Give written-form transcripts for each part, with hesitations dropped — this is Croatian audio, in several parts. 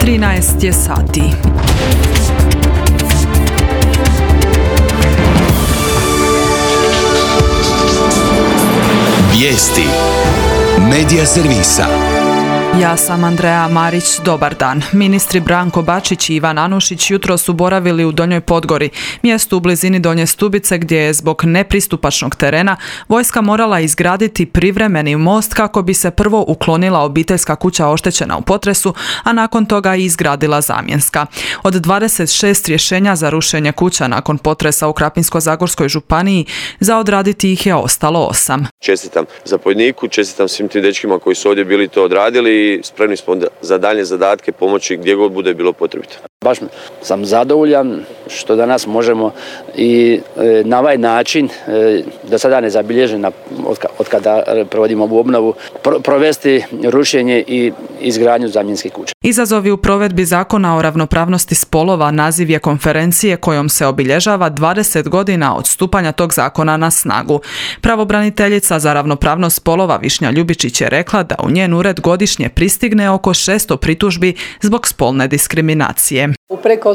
13 je sati. Vijesti Medija servisa. Ja sam Andreja Marić, dobar dan. Ministri Branko Bačić i Ivan Anušić jutros su boravili u Donjoj Podgori, mjestu u blizini Donje Stubice gdje je zbog nepristupačnog terena vojska morala izgraditi privremeni most kako bi se prvo uklonila obiteljska kuća oštećena u potresu, a nakon toga i izgradila zamjenska. Od 26 rješenja za rušenje kuća nakon potresa u Krapinsko-zagorskoj županiji, za odraditi ih je ostalo 8. Čestitam zapovjedniku, čestitam svim tim dečkima koji su ovdje bili to odradili i spremni smo za dalje zadatke pomoći gdje god bude bilo potrebito. Baš sam zadovoljan što danas možemo i na ovaj način, do sada nezabilježena od kada provodimo ovu obnovu, provesti rušenje i izgradnju zamjenskih kuća. Izazovi u provedbi Zakona o ravnopravnosti spolova naziv je konferencije kojom se obilježava 20 godina od stupanja tog zakona na snagu. Pravobraniteljica za ravnopravnost spolova Višnja Ljubičić je rekla da u njen ured godišnje pristigne oko 600 pritužbi zbog spolne diskriminacije. U preko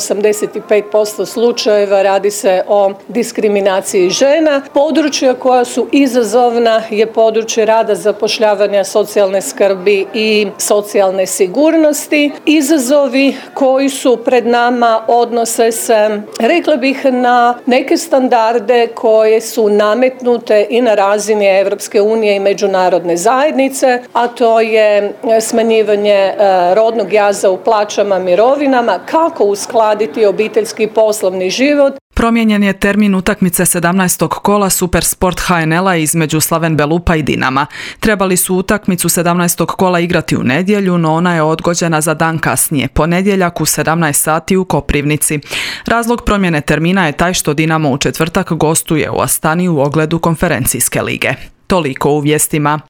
85% slučajeva radi se o diskriminaciji žena. Područja koja su izazovna je područje rada, zapošljavanja, socijalne skrbi i socijalne sigurnosti. Izazovi koji su pred nama odnose se, rekla bih, na neke standarde koje su nametnute i na razini Europske unije i međunarodne zajednice, a to je smanjivanje rodnog jaza u plaćama, mirovinama, kako uskladiti obiteljski i poslovni život. Promijenjen je termin utakmice 17. kola Supersport HNL-a između Slaven Belupa i Dinama. Trebali su utakmicu 17. kola igrati u nedjelju, no ona je odgođena za dan kasnije, ponedjeljak u 17 sati u Koprivnici. Razlog promjene termina je taj što Dinamo u četvrtak gostuje u Astani u ogledu konferencijske lige. Toliko u vijestima.